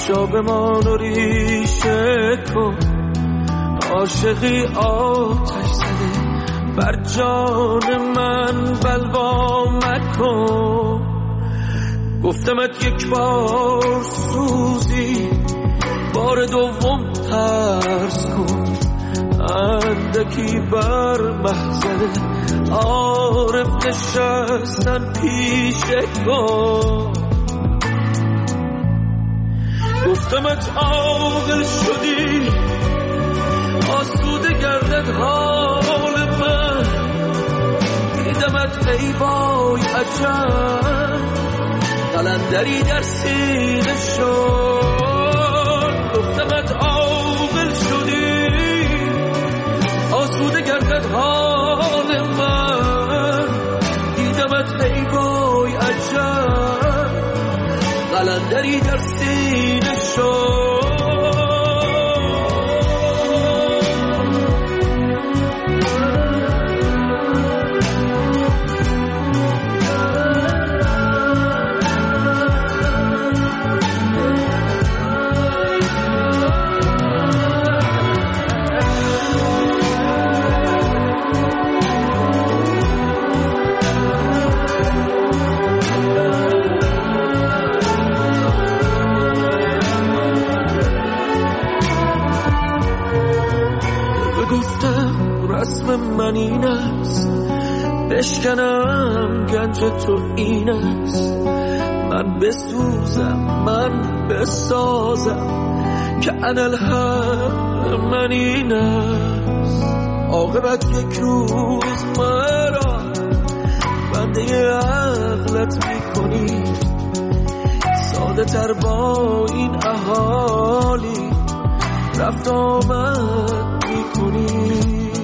جا بمان و ریشه کن، عاشقی آتش زده بر جان من بلوا مکن. گفتمت یک بار سوزی، بار دوم ترس کن، اندکی بر محضر عارف نشستن پیشه کن. گفتمت عاقل شدی، آسوده گردد حال من، دیدمت ای وای عجب، قلندری در سینه شد. گفتمت عاقل شدی، آسوده گردد حال من، دیدمت ای وای عجب، قلندری در سینه شد. رسم من این است، بشکنم گنج تو این است، من بسوزم من بسازم که انالحق من این است. عاقبت یک روز مرا بنده عقلت میکنی، ساده تر با این اهالی رفت آمد میکنی.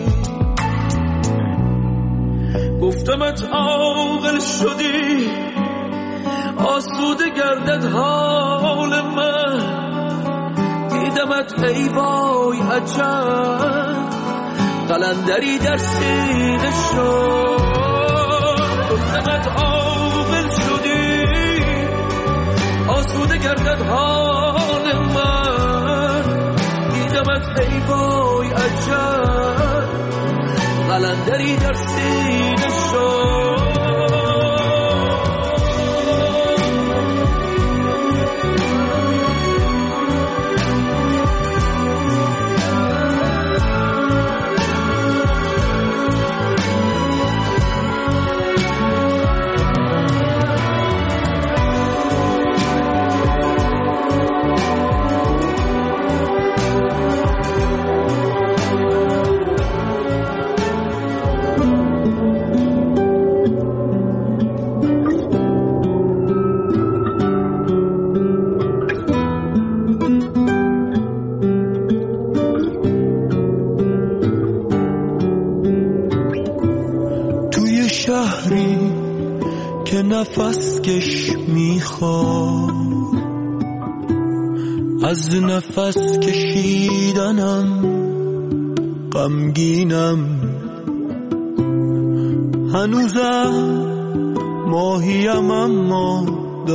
گفتمت عاقل شدی، آسوده گردد حال من، دیدمت ای وای عجب، قلندری در سینه شد. گفتمت عاقل شدی، آسوده گردد حال من، دیدمت ای وای عجب، قلندری در سینه شد. شهری که نفس کش میخواد، از نفس کشیدنم غمگینم، هنوزم ماهیم اما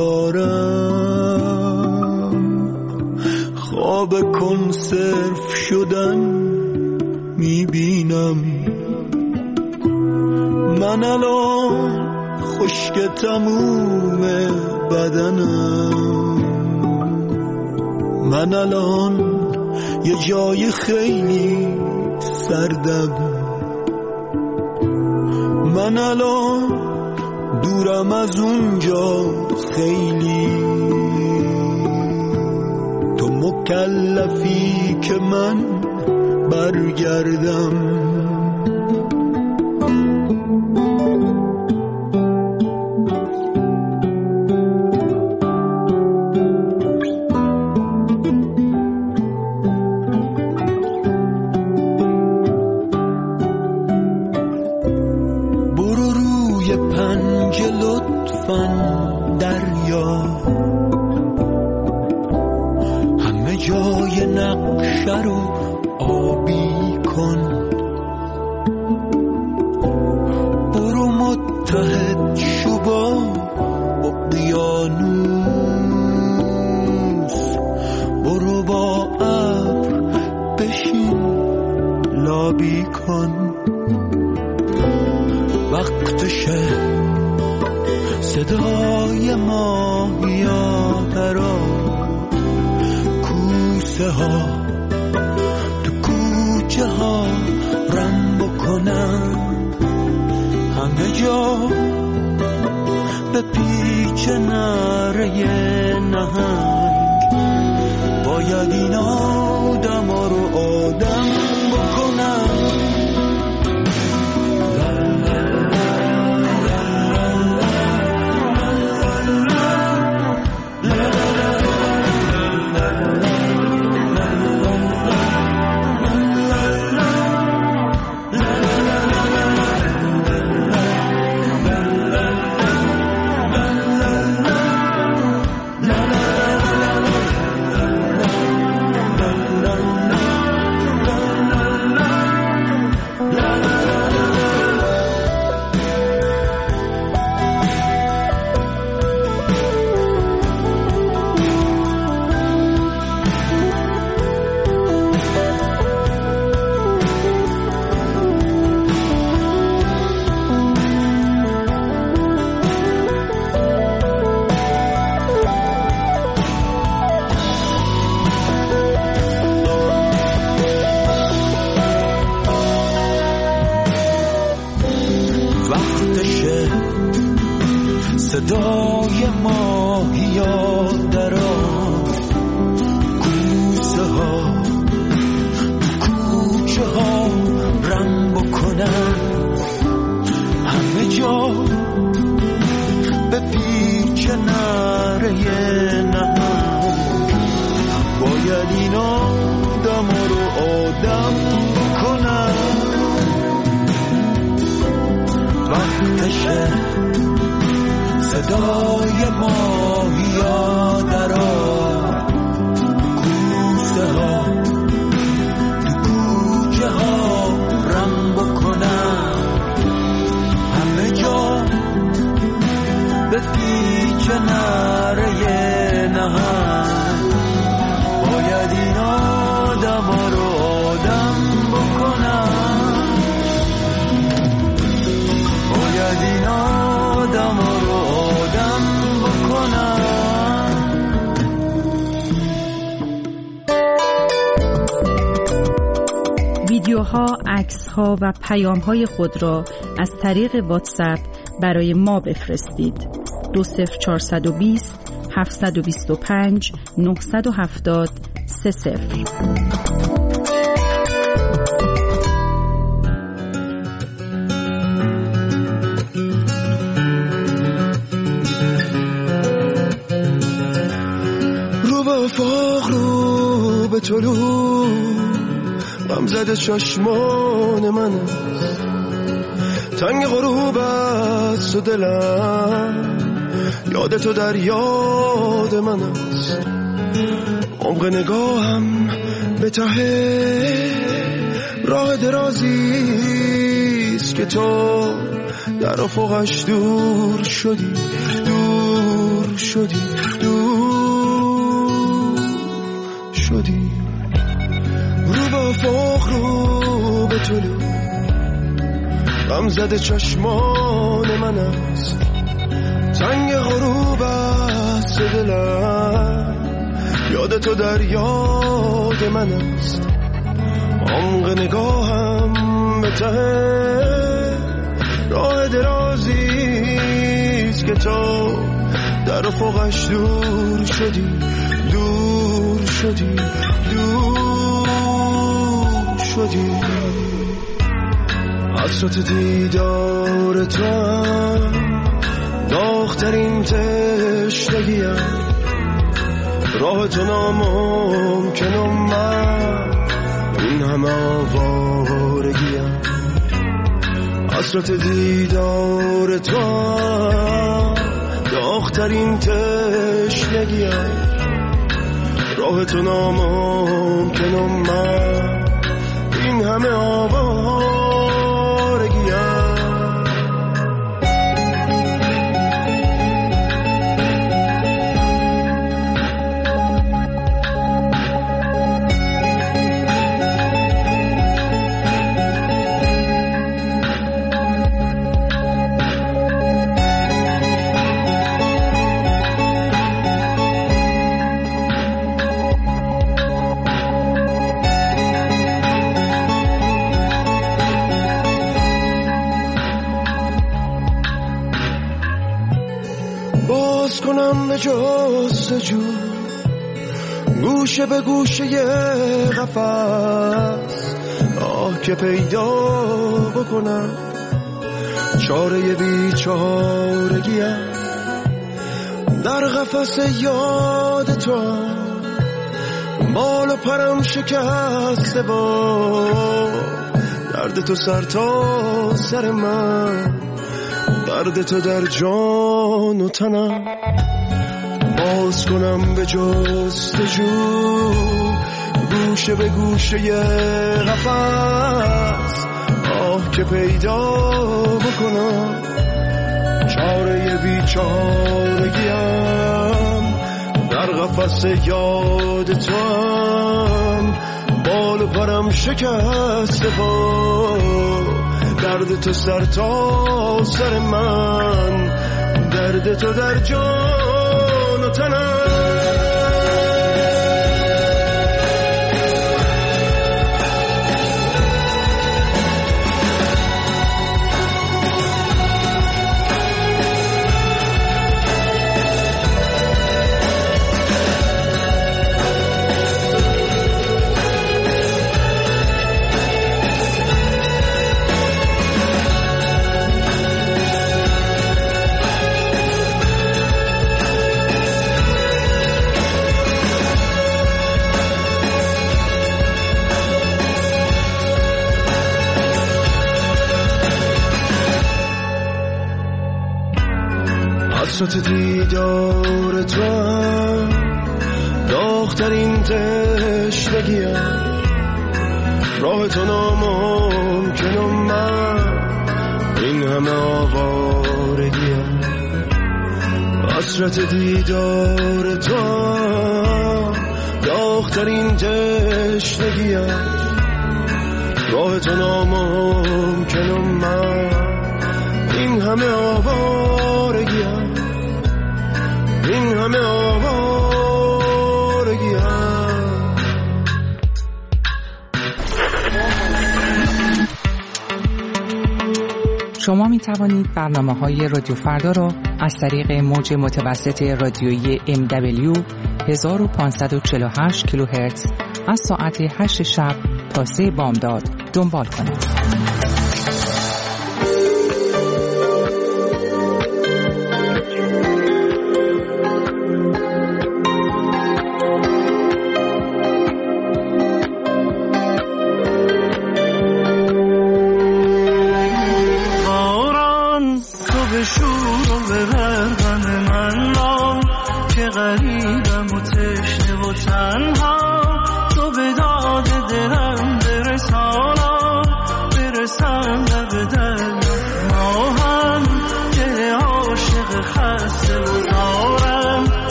دارم خواب کنسرو شدن میبینم. من الان خشک تموم بدنم، من الان یه جای خیلی سردم، من الان دورم از اونجا خیلی. تو مکلفی که من برگردم، دریا همه جای نقشه رو آبی کن، برو متحد شو با اقیانوس، بشین لابی کن. وقتشه صدای ماهیا درا کوسه ها تو کوچه ها رم بکنن. همه جا به پیچ نره نهنگ باید این آدم ها رو آدم بکنن. صدای ماهیا درا کوسه ها تو کوچه ها رم بکنن. همه جا به پیچ نره نهنگ باید این آدم ها رو آدم بکنن. وقتشه صدای ماهیا درا کوسه ها تو کوچه ها رم بکنن. همه جا به پیچ نره نهنگ باید این آدم ها رو آدم بکنن. باید این آدم ها رو آدم بکنن. ویدیوها، عکس‌ها و پیام‌های خود را از طریق واتساپ برای ما بفرستید. 20420 725 970 30. رو به افاق رو به طلوع غم زده چشمان من است. تنگ غروب است و دلم یاد تو در یاد من است. عمق نگاهم به ته راه درازیست که تو در افقش دور شدی، دور شدی، دور شدی. رو به افق رو به طلوع غم زده چشمان من است. تنگ غروب است دلم یاد تو در یاد من است. عمق نگاهم به ته راه درازیست که تو در افقش دور شدی، دور شدی، دور شدی. حسرت دیدار تو هم داغ‌ترین تشنگیم. راه تو ناممکنم، من این همه آوارگیم. حسرت دیدار تو هم داغ‌ترین تشنگیم. راه تو ناممکنم، من این همه آوارگیم. جستجو گوشه به گوشه قفس آه که پیدا بکنم چاره بیچارگیم در قفس یاد تو بال و پرم شکسته با درد تو سر تا سر من درد تو در جان و تنم باز کنم به جستجو گوشه به گوشه قفس آه که پیدا بکنم چاره بیچارگیم در قفس یاد تو هم بال و پرم شکسته با درد تو سر تا سر من درد تو در جان و تنم حسرت دیدار تو هم داغ‌ترین تشنگیم راه تو ناممکنم من این همه آوارگیم حسرت دیدار تو هم داغ‌ترین تشنگیم راه تو ناممکنم من این همه آوارگیم این همه آوارگی هم. شما می توانید برنامه‌های رادیو فردا را از طریق موج متوسط رادیویی MW 1548 کیلوهرتز از ساعت 8 شب تا 3 بامداد دنبال کنید.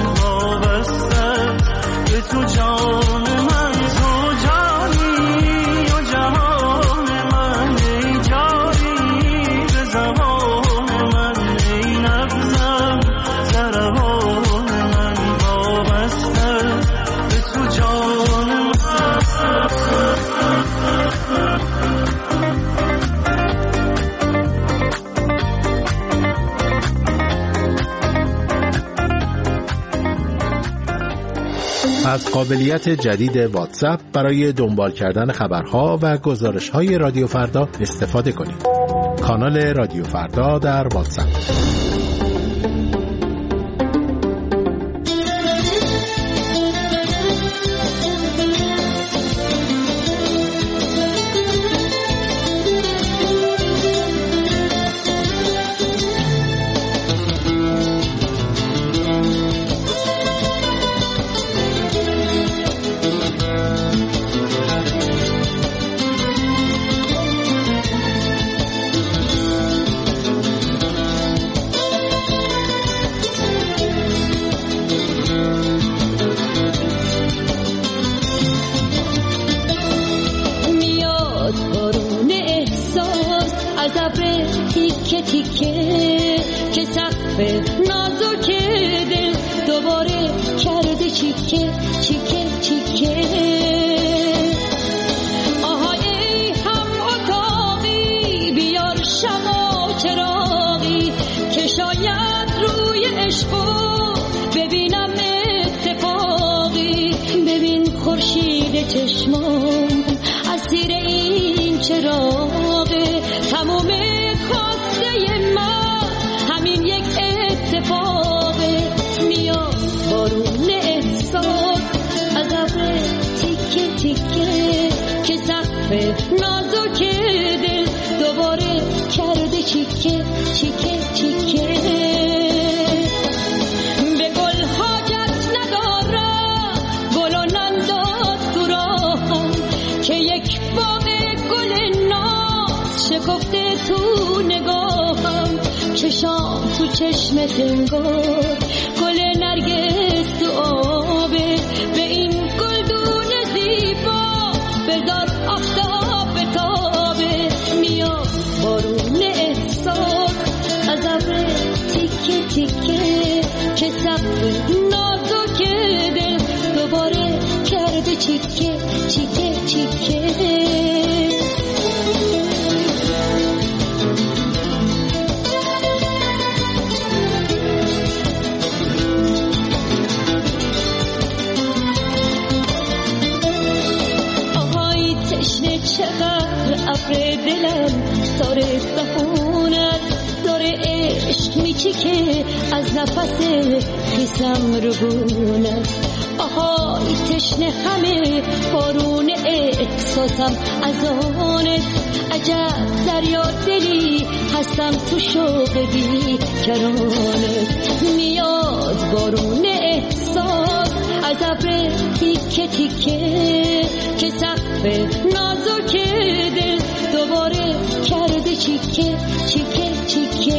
تو جان من تو جانی از قابلیت جدید واتساپ برای دنبال کردن خبرها و گزارش‌های رادیو فردا استفاده کنید. کانال رادیو فردا در واتساپ. چشمت انگار گل نرگس تو آبه، به این گلدون زیبا بذار آفتاب بتابه. میاد بارون احساس از ابر تیکه تیکه که سقف نازک دل دوباره کرده چیکه چیکه چیکه. چقدر ابر دلم داره بهونت داره عشق میچیکه از نفس خیسم رو بونت. آهای تشنه همه بارون احساسم از آنت. عجب دریا دلی هستم تو شوق بی کرانت. میاد بارون احساس از ابر تیکه تیکه که سقف نازک دل دوباره کرده چیکه چیکه چیکه.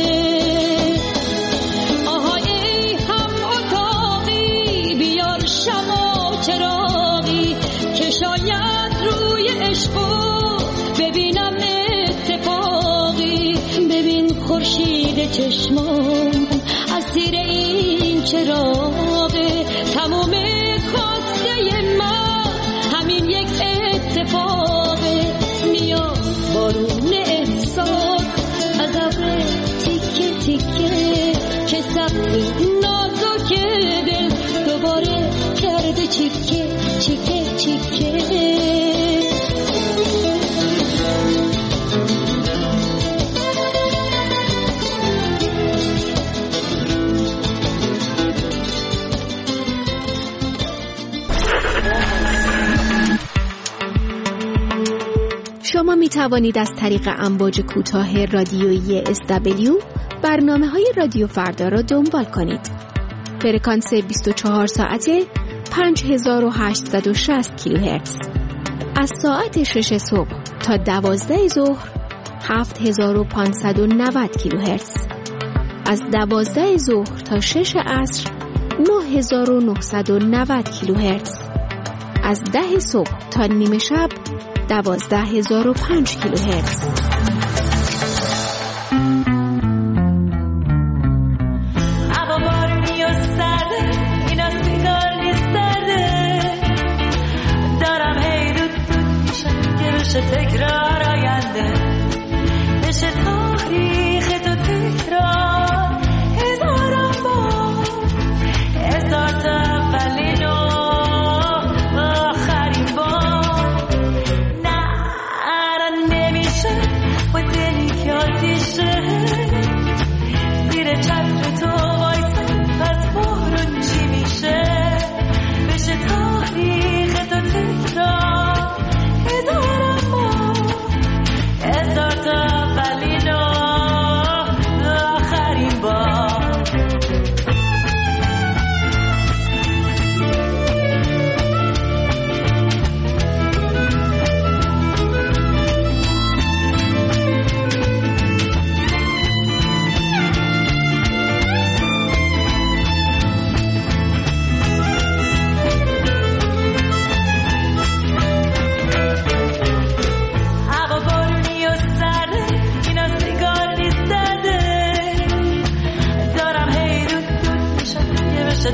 آهای ای هم اتاقی بیار شمع و چراغی که شاید روی عشقو ببینم اتفاقی. ببین خورشید چشمام اسیر این چراغه. تموم خواسته من همین یک اتفاقه. میاد بارون احساس از ابر تیکه تیکه که سقف نازک دل دوباره کرده چیکه چیکه چیکه. شما می توانید از طریق امواج کوتاه رادیویی SW برنامه‌های رادیو فردا را دنبال کنید. فرکانس 24 ساعته 5860 کیلوهرتز. از ساعت 6 صبح تا 12 ظهر 7590 کیلوهرتز. از 12 ظهر تا 6 عصر 9990 کیلوهرتز. از 10 صبح تا نیمه شب 12005 کیلوهرتز. هوا بارونی و سرده، اینا سیگار نیسترده. دارم هی دود میشم که بشه تکرار آینده، بشه تاریخ تو تکرار. هزارم بار هزار تا اولینو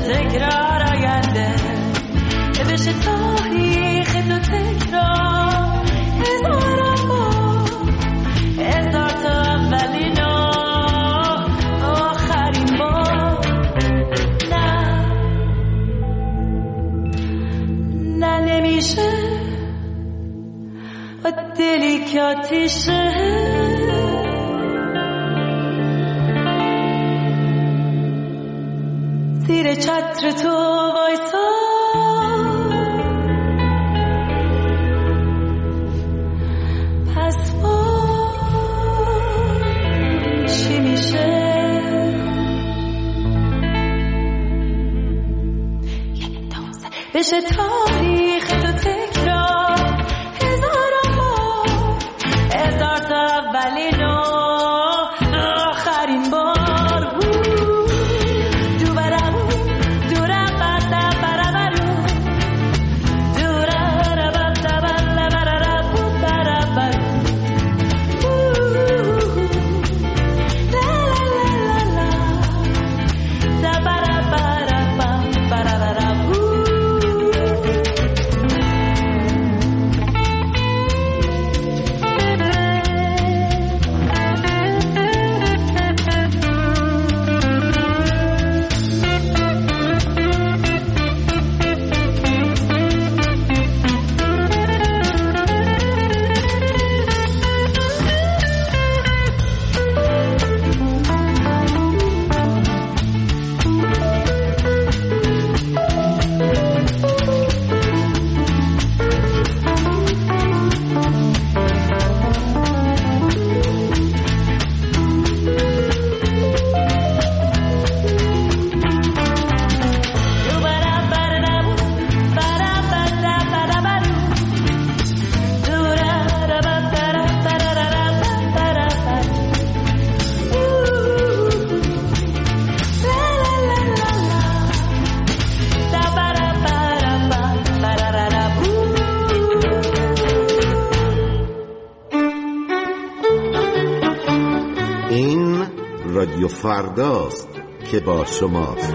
تکرار آینده که بشه تاریخ تو تکرار هزار بار هزار تا اولین آخرین بار نه نمیشه و دلی که آتیشه زیر چتر تو وایسا پس چی میشه بشه تاریخ تو تکرار هزار بار هزار تا اولین آخرین بار رادیو فرداست که با شماست.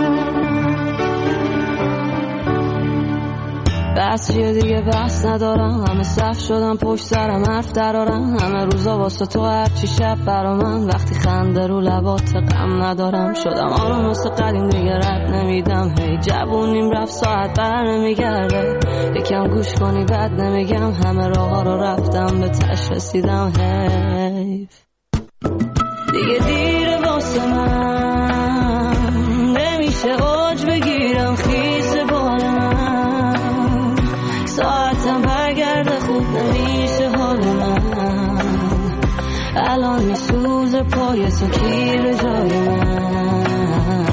بس چیه دیگه بس ندارم، همه صف شدم پشت سرم حرف درارم، همه روزا واسه تو هرچی شب برا من، وقتی خنده رو لبات غم ندارم، شدم آروم مثل قدیم دیگه رد نمیدم، هی جوونیم رفت ساعت بر نمیگرده، یکم گوش کنی بد نمیگم، همه راه ها رو رفتم به تش رسیدم، حیف دیگه دیره واسه من، نمیشه اوج بگیرم خیس بال من، ساعتم برگرده خوب نمیشه حال من، الان میسوزه پای تو کیر جای من،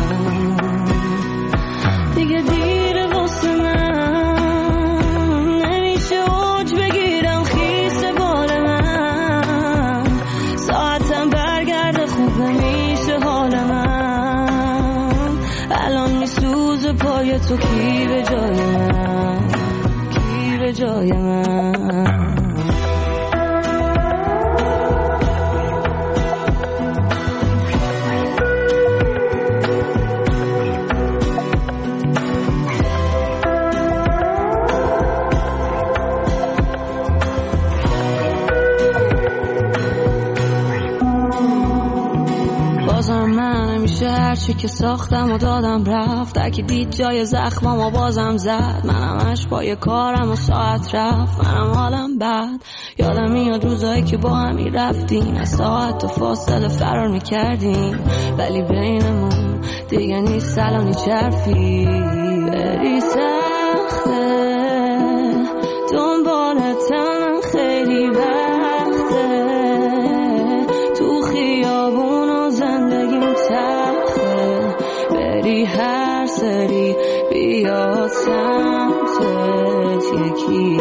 دیگه دیره واسه من، نمیشه اوج بگیرم خیس بال من، ساعتم برگرده خوب نمیشه حال من، الان میسوزه پای تو کیر جای من، کیر جای من. هرچی که ساختم و دادم رفت، در که دید جای زخمم و بازم زد، منم اش پای کارم و ساعت رفت، منم حالم بد، یادم میاد روزایی که با همی رفتیم، از ساعت و فاصله فرار میکردیم، ولی بینمون دیگه نیست الانی چرفی، بری سخته دنبالتم خیلی وقته، تو خیابون و زندگیم تخته، بری هر سری بیاد سمتت یکی،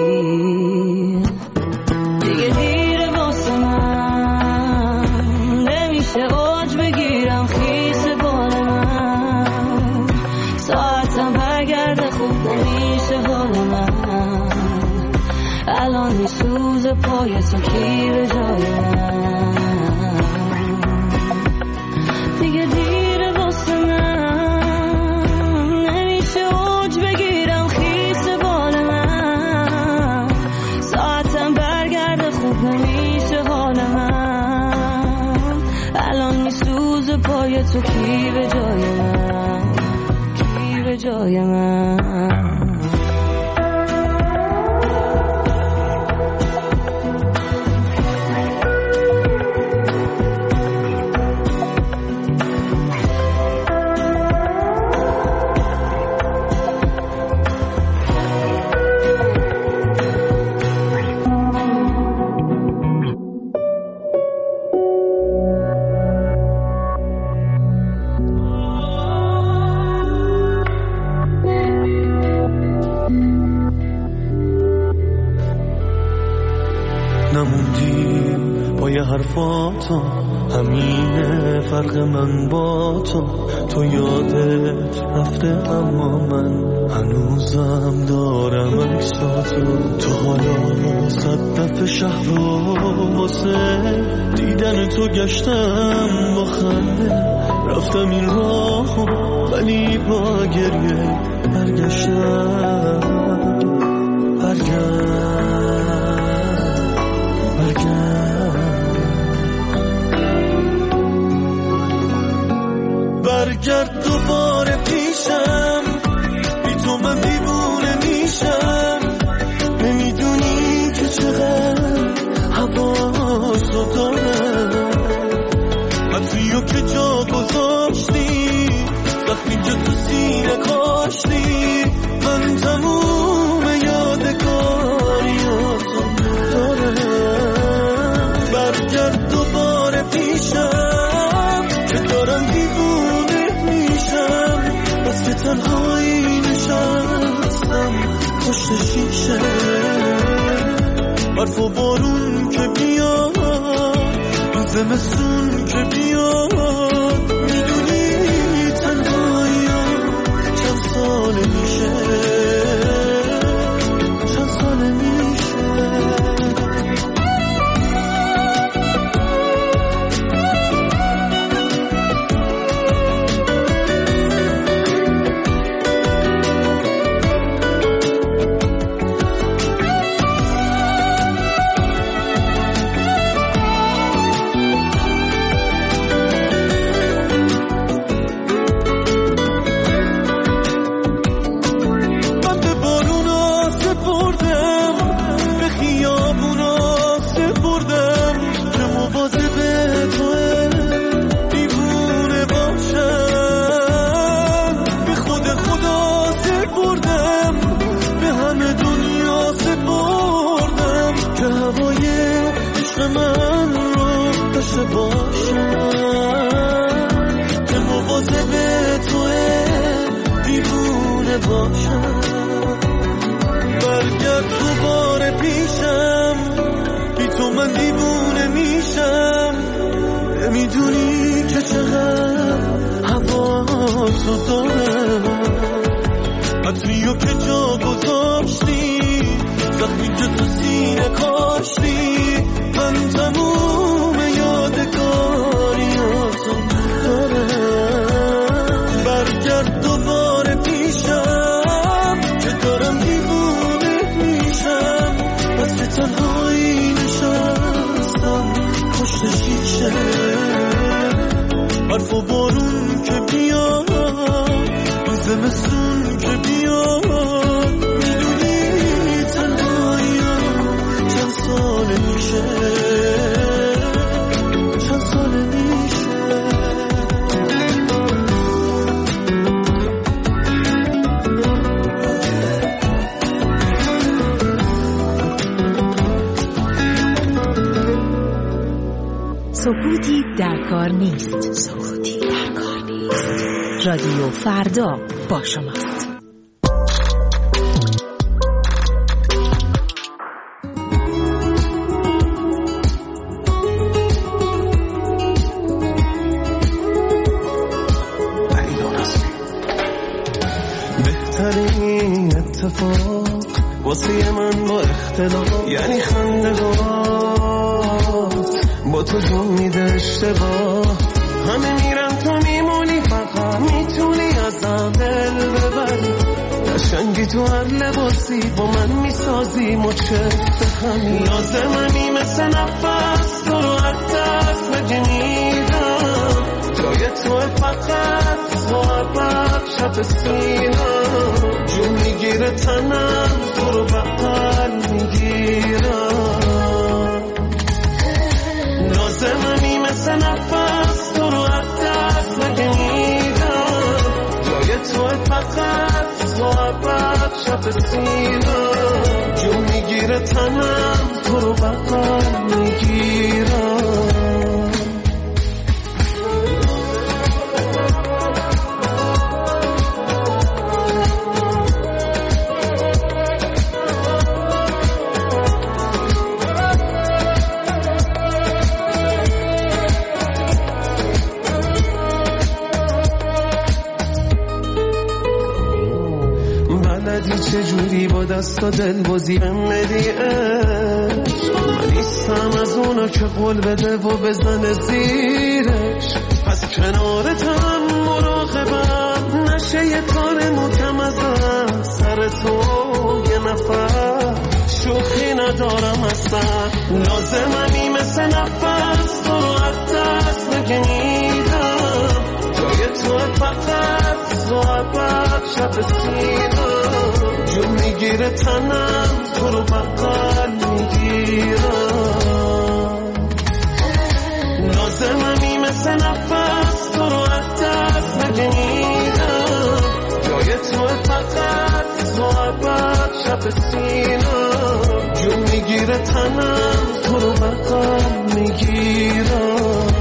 دیگه دیره واسه من، نمیشه اوج بگیرم خیس بال من، ساعتم برگرده خوب نمیشه حال من، الان میسوزه پای تو کیر جای من، دیگه دیره واسه من، پای تو کی به جای من، کی به جای من. نموندی با یه حرفاتو، همینه فرق من با تو یادت رفته اما من هنوزم دارم عکساتو. تو حالا 100 دفعه شهر رو واسه دیدن تو گشتم با خنده، رفتم این راهو ولی با گریه برگشتم. برگرد دوباره پیشم، بی تو من دیوونه میشم. نمیدونی که چقدر حواسو دارم، عطریو که جا گذاشتی، زخمی که تو سینه کاشتی، من تموم یادگاریاتو دارم. برگرد دوباره پیشم که دارم دیوونه میشم، بس که تنهایی نشستم پشت شیشه. برف و بارون که بیاد، زمستون که بیاد، میدونی تنهایی چند ساله میشه، چند ساله میشه. برگرد دوباره پیشم، بی تو من دیوونه میشم. نمیدونی که چقدر حواسو دارم، عطریو که جا گذاشتی، زخمی که تو سینه کاشتی، من تموم یادگاریاتو دارم. برگرد دوباره پیشم که دارم دیوونه میشم، بس که تنهایی نشستم پشت شیشه. برف و بارون که بیاد، زمستون که بیاد، میدونی تنهایی چند ساله میشه، چند ساله میشه. سکوتی در کار نیست. سکوتی در کار نیست. رادیو فردا با شماست. بهترین اتفاق واسه من با اختلاف یعنی خنده‌هات با تو جون میده اشتباه. همه میرن تو میمونی، فقط میتونی ازم دل ببری. قشنگی تو هر لباسی با من میسازی مچت همی. لازممی مثل نفس تو رو از دست نمیدم، جای جای تو فقط محبت شب سینم جون میگیره تنم تو رو بغل میگیرم لازممی مثل نفس تو رو از دست نگیرم جای تو فقط محبت شب سینم جون میگیره تنم تو رو بغل میگیرم چجوری با دست و دل بازی بمدی عشق من نیستم از اونا که قول بده و بزنه زیرش پس کنارتم مراقبم نشه یه کار متمزن سر تو یه نفر شوخی ندارم اصلا لازممی مثل نفس تو رو از دست نگیرم جای تو فقط محبت شب سینم جون میگیره تنم تو رو بغل میگیرم لازممی مثل نفس تو رو از دست نگیرم جای تو فقط محبت شب سینم جون میگیره تنم تو رو بغل میگیرم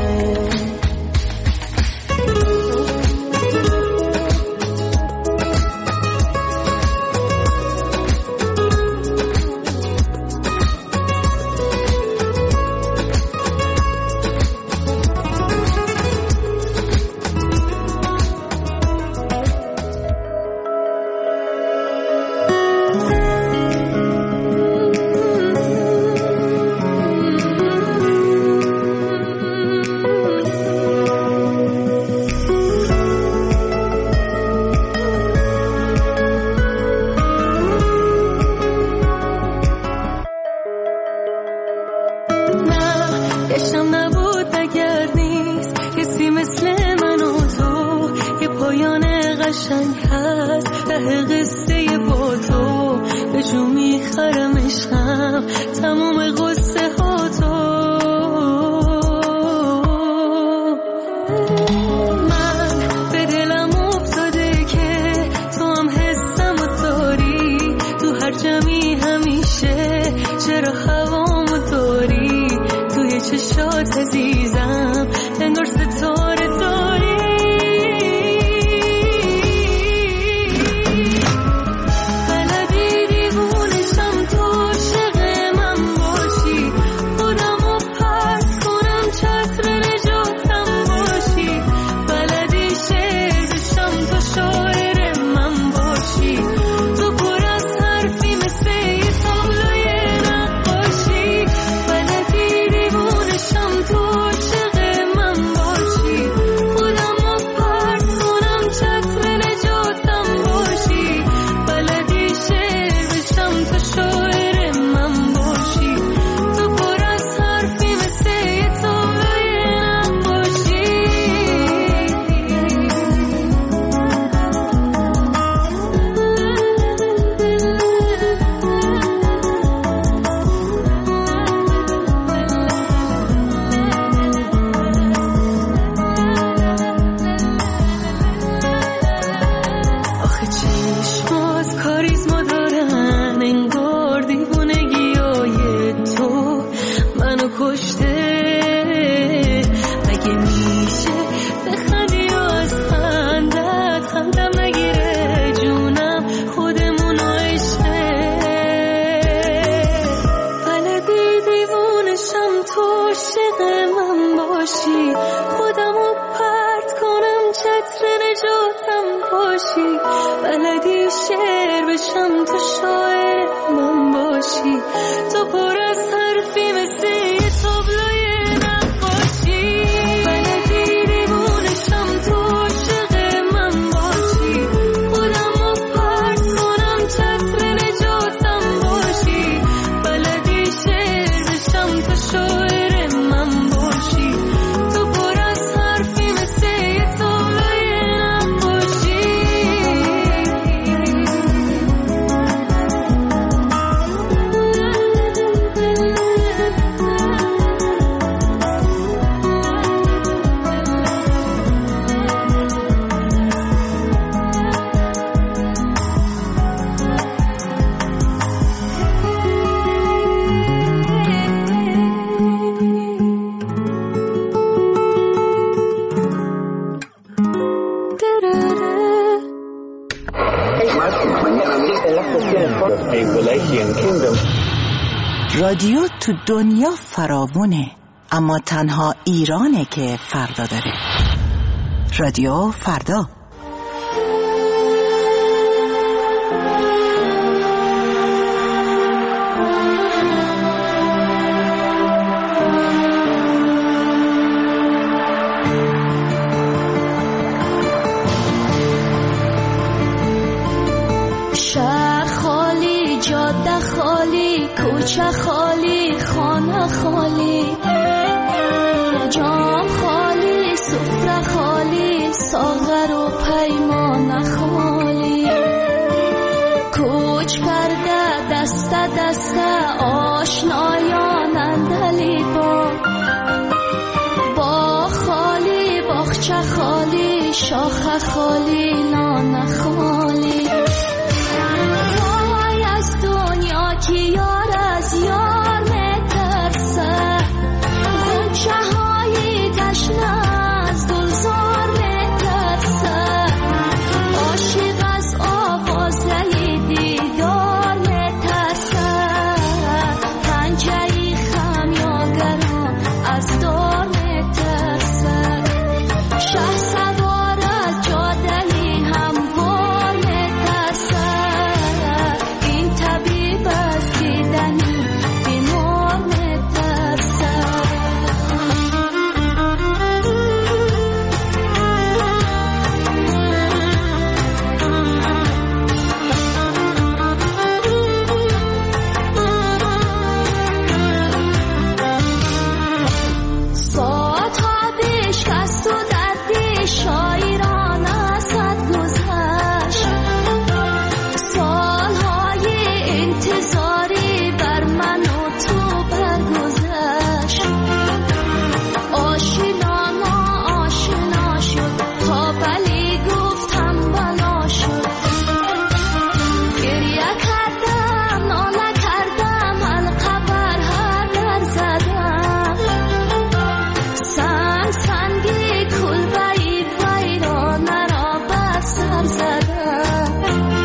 شاعر من باشی تو پر از حرفی مثل رادیو تو دنیا فراوونه، اما تنها ایرانه که فردا داره. رادیو فردا. شهر خالی، جاده خالی، کوچه خالی، خانه خالی، جام خالی، سفره خالی، ساغر و پیمان خالی. کوچ کرده دست دست آشنایان اندلی با خالی، باغچه خالی، شاخه خالی، نان خالی. وای از دنیا که یار از یار میترسه، غنچه های تشنه از گلزار میترسه، عاشق از آوازه دیدار میترسه، پنجه خمیازگران از دار میترسه، شه سوار از جاده هموار میترسه، این طبیب از دیدنی بیمار میترسه. ساعتها بشکست و دردی شاعران ازت گذشت، سالهای انتظاری بر من و تو برگذشت، آشنا ناآشنا شد تا بلی گفتم بلا شد، گریه کردم ناله کردم حلقه بر هر در زدم، سنگی کلبه‌ای ویرانه را بر سر زدم،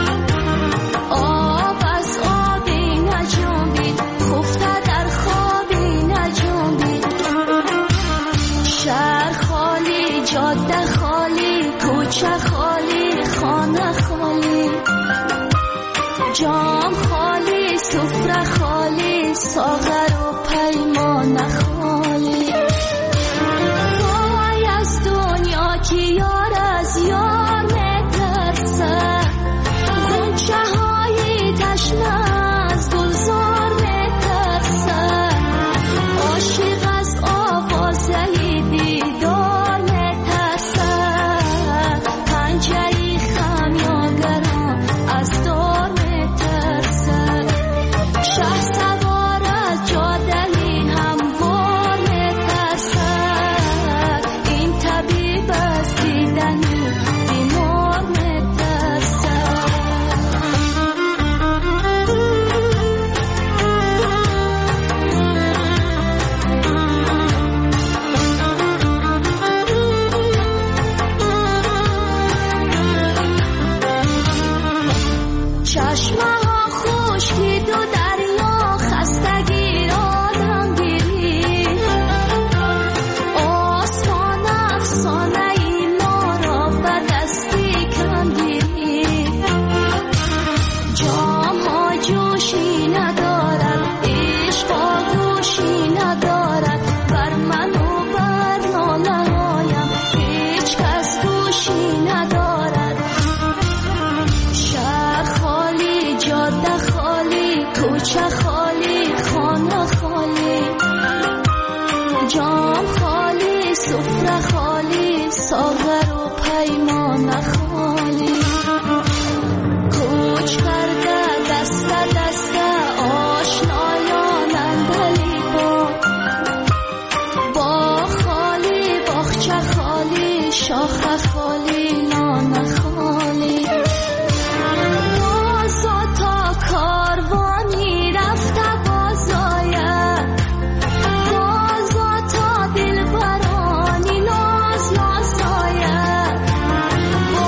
آب از آبی نجنبید خفته در خوابی نجنبید، شهر خالی، جاده خالی، کوچه خالی، خانه خالی، جام خالی، سفره خالی، ساغر و پیمان خالی. وای از دنیا که یار از یار میترسه، غنچه های تشنه از گلزار میترسه، عاشق از آوازه دیدار میترسه، پنجه خمیازگران از دار میترسه، شه سوار از جاده هموار میترسه، این طبیب از دیدنی بیمار میترسه. چشمه ها خشکید و دریا خستگی را دم گیرید، آسمان افسانه ای ما را به دستی کم گیرید، جام ها جوشی ندارد، عشق آغوشی ندارد، بر من و بر ناله هایم هیچ کس گوشی ندارد، شهر خالی، جاده خالی، کوچه خالی، خانه خالی، جام خالی، سفره خالی، ساغر و پیمان خالی. کوچ کرده دست دست آشنایان اندلی با خالی، باغچه خالی، شاخه خالی، نان خالی. بازا تا کاروانی رفته بازاید، بازا تا دلبرانی ناز ناز آید،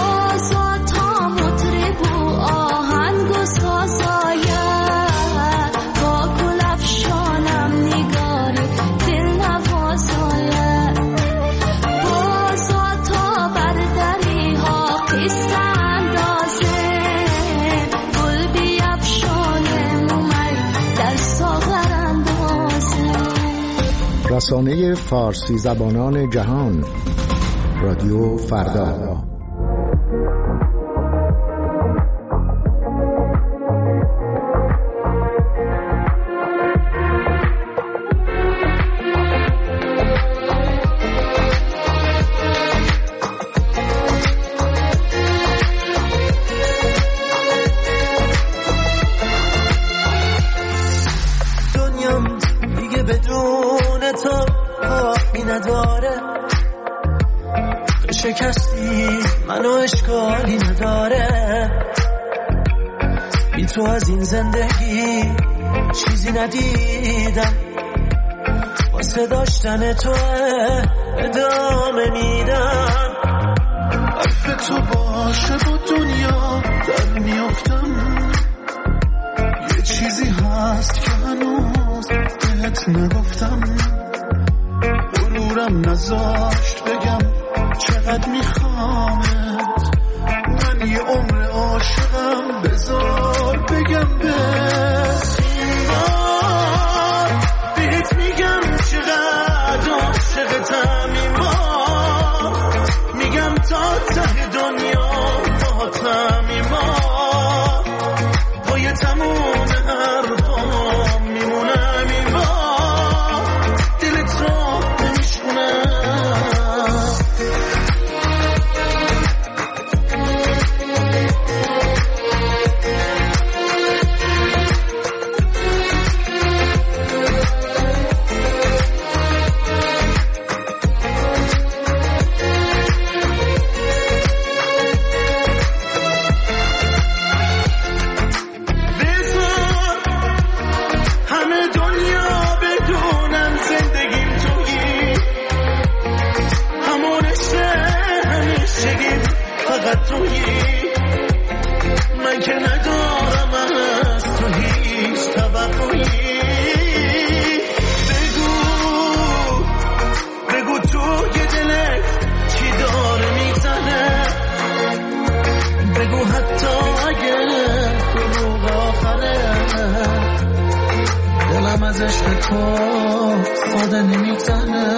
رسانه فارسی زبانان جهان، رادیو فردا. شکستی منو اشکالی نداره، بی تو از این زندگی چیزی ندیدم، واسه داشتن تو ادامه میدم. حرف تو باشه با دنیا در میافتم، یه چیزی هست که هنوز بهت نگفتم، غرورم نذاشت بگم چقدر میخوامت، من یه عمر عاشقم، بذار بگم بس این بار بهت میگم چقدر عاشقتم، این بار میگم تا ته دنیا باهاتم، این بار پای تموم حرفام میمونم، این بار دلت رو نمیشونم. من که ندارم از تو هیچ توقعی، بگو تو یه دلت چی داره میزنه، بگو حتی اگه دروغ آخره، دلم از عشق تو ساده نمیزنه.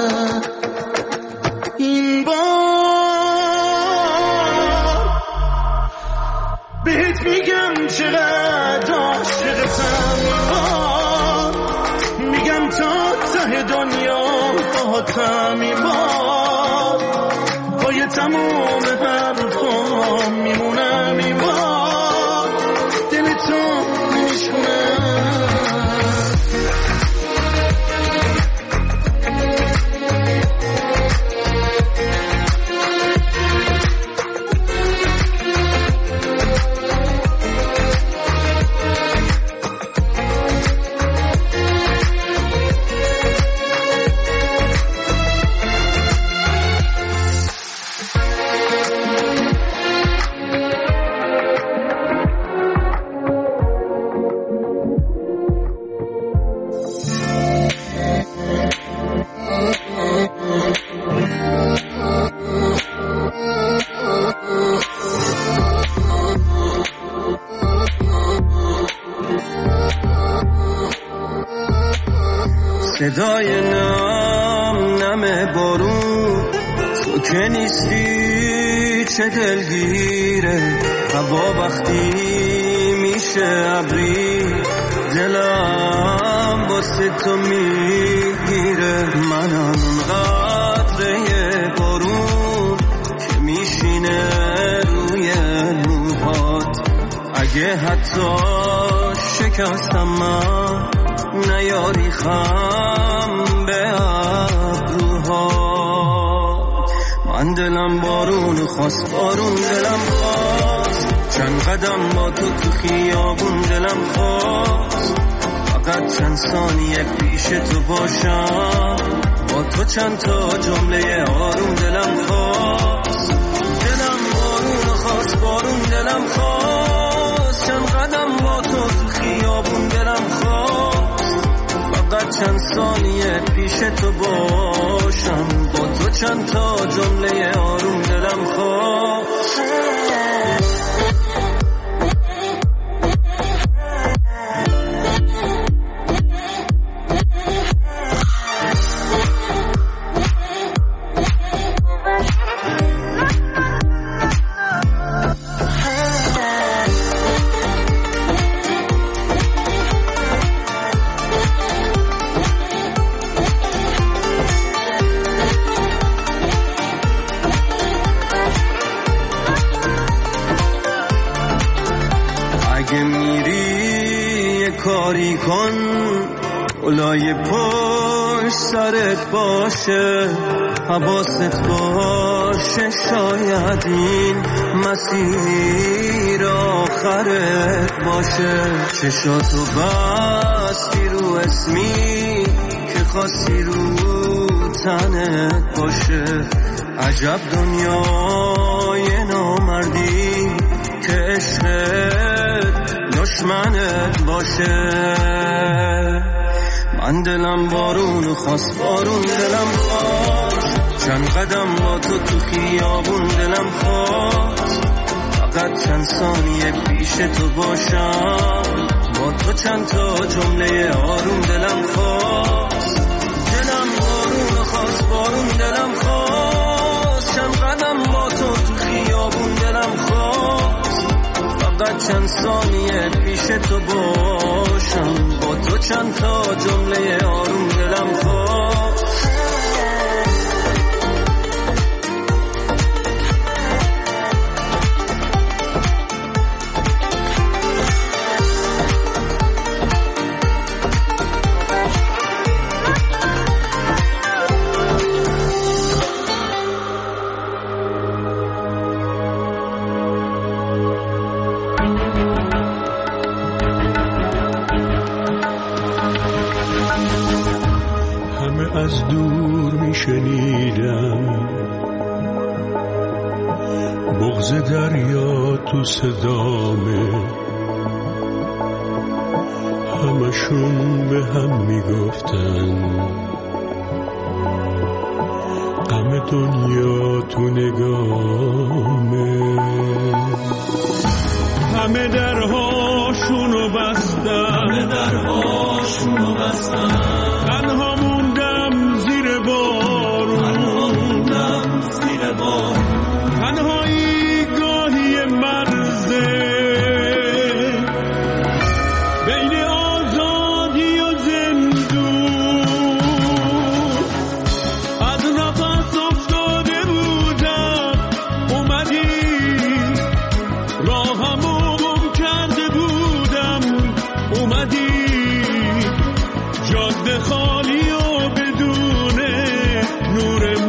این بهت میگم چقدر عاشقتم، میگم تا ته دنیا باهاتم، این بار پای تموم حرفام میمونم، این بار دلتو نمیشونم. صدای نم بارون، تو که نیستی چه دلگیره، هوا وقتی میشه ابری، دلم واسه تو میگیره. منم اون قطره بارون که میشینه روی موهات، اگه حتی شکستم من نیاری خم به ابروها. من دلم بارون خواست، بارون دلم خواست، چند قدم با تو خیابون دلم خواست، فقط چند ثانیه پیش تو باشم، با تو چند تا جمله آروم دلم خواست. دلم بارون خواست، بارون دلم خواست، چند قدم با تو خیابون دلم خواست، فقط چند ثانیه پیش تو باشم، با تو چند تا جمله آروم دلم خواست. کاری کن اولای پشت سرت باشه، حواست باشه شاید این مسیر آخرت باشه. چشاتو بستی رو اسمی که خواستی رو تنت باشه. عجب دنیای نامردی که عشقت دشمنت باشه. من دلم بارون خواست، بارون دلم خواست، چند قدم با تو خیابون دلم خواست. فقط چند ثانیه پیش تو باشم، با تو چند تا جمله آروم دلم خواست. دلم بارون خواست، بارون دلم خواست، چند قدم با تو خیابون دلم خواست. فقط چند ثانیه پیش تو باشم، با تو چند تا جمله آروم دلم خواست. از دور می شنیدم بغض دریا تو صدامه، همشون به هم می گفتن غم دنیا تو نگامه. همه درهاشونو بستن، همه درهاشونو بستن، تنها موندم زیر بارون، تنهایی گاهی مرزه بین آزادی و زندون. از نفس افتاده بودم اومدی، راهمو گم کرده بودم اومدی. جاده خالی و بدون نور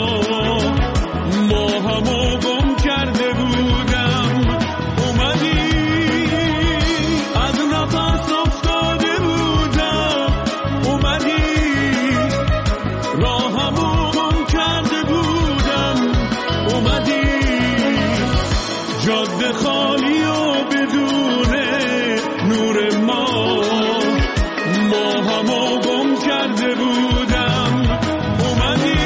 ما همو گم کرده بودم اومدی. از نفس افتاده بودم اومدی، راهمو گم کرده بودم اومدی. جاده خالی و بدون نور ما همو گم کرده بودم اومدی.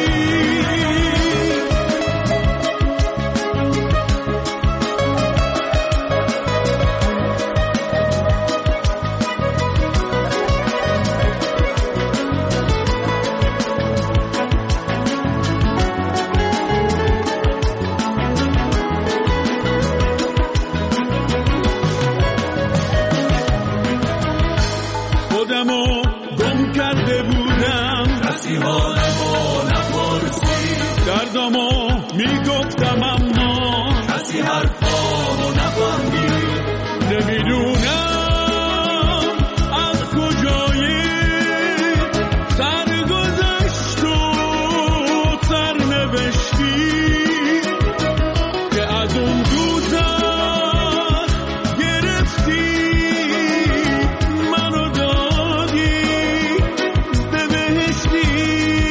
خودمو گم کرده بودم، کسی حالمو نپرسی، دردمو میگفتم اما کسی حرفامو نفهمید. نمیدونم از کجای سرگذشت و سرنوشتی که از اون دوزخ گرفتی منو دادی به بهشتی.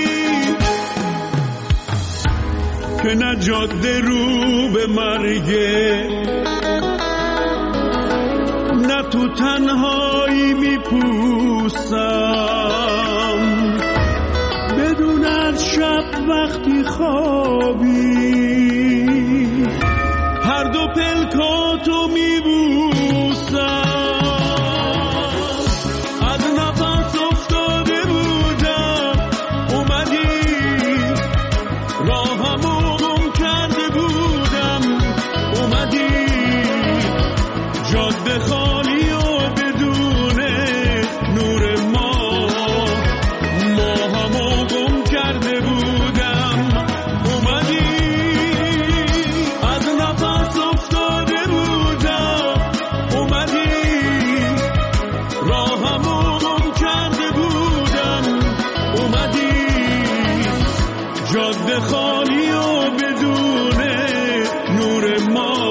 که نه جاده رو به مرگه، نه تو تنهایی میپوسم بدون از شب وقتی خوابی هر دو پلکاتو میبوسم. از نفس افتاده بودم اومدی، راهمو گم کرده بودم اومدی. جاده خالی و بدون نور ما همو گم کرده بودم اومدی. نور ما